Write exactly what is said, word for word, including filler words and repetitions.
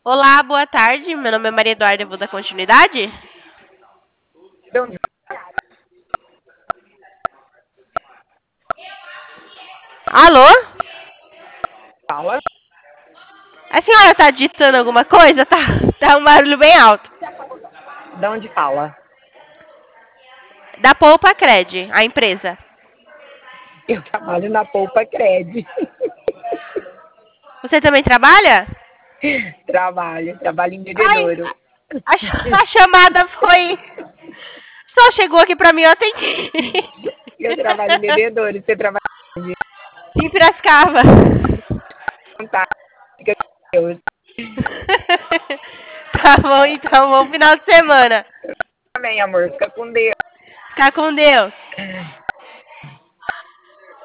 Olá, boa tarde. Meu nome é Maria Eduarda, eu vou dar continuidade? De onde Alô? fala? A senhora tá digitando alguma coisa? Tá, tá um barulho bem alto. De onde fala? Da Poupa Cred, a empresa. Eu trabalho na Poupa Cred. Você também trabalha? Trabalho, trabalho em Ai, bebedouro. a, ch- a chamada foi... Só chegou aqui pra mim, eu atendi. Eu trabalho em bebedouro, você trabalha Em Piracicaba. em fantástica, Deus. Tá bom, então, bom final de semana. Também, amor, fica com Deus. Fica com Deus.